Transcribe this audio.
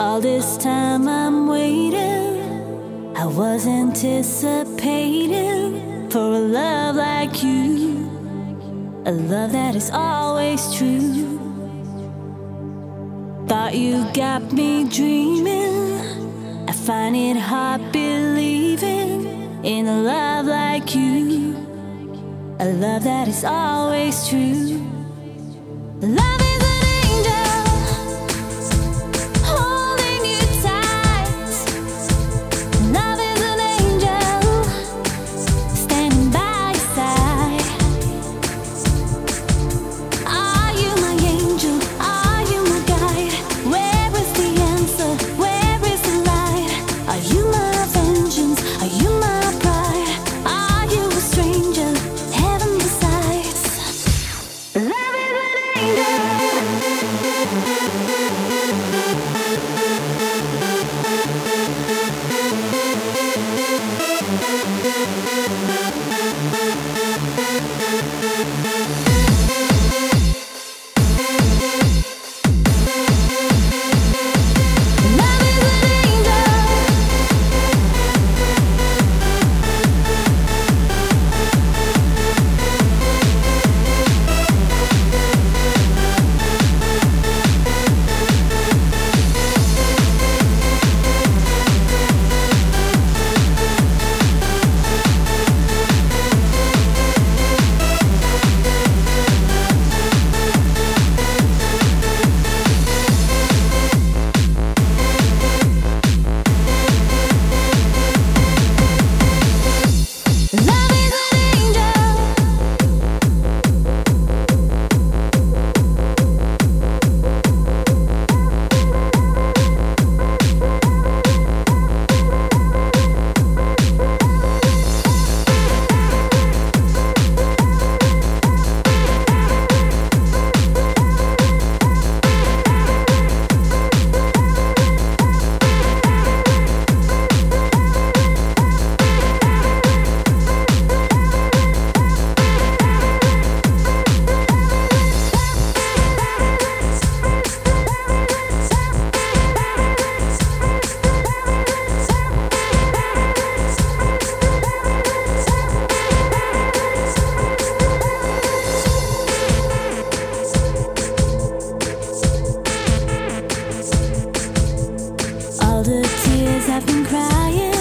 All this time I'm waiting, I was anticipating for a love like you, a love that is always true. Thought you got me dreaming, I find it hard believing in a love like you, a love that is always true. Love is an angel holding you tight. Love is an angel standing by your side. Are you my angel? Are you my guide? Where is the answer? Where is the light? Are you my vengeance? Are you my pride? Are you a stranger? Heaven decides. Love is an angel. All the tears I've been crying,